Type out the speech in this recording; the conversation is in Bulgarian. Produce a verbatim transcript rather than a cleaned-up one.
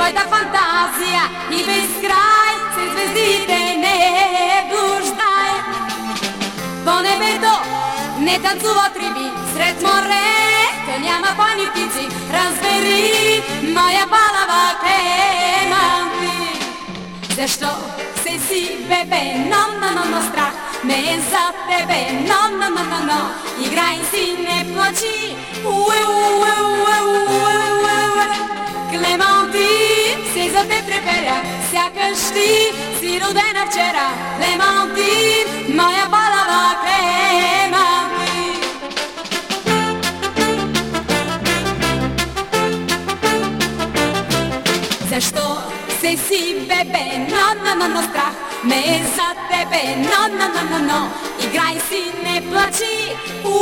твоята фантазия и безкрай се звездите не блуждай. По небето не танцуват риби, сред морето няма бойни птици. Разбери, моя балава клемантин. Защо се си, бебе, но, но, но, но страх ме е за тебе, но, но, но, но, но играй си, не плачи. Уе, уе, уе, уе, уе, уе. Клемантин, се за те треперя, сякаш ти си родена вчера. Клемантин, моя балава Клемантин. Защо се си, бебе, но, но, но, но страх ме е за тебе, но, но, но, но, но играй си, не плачи.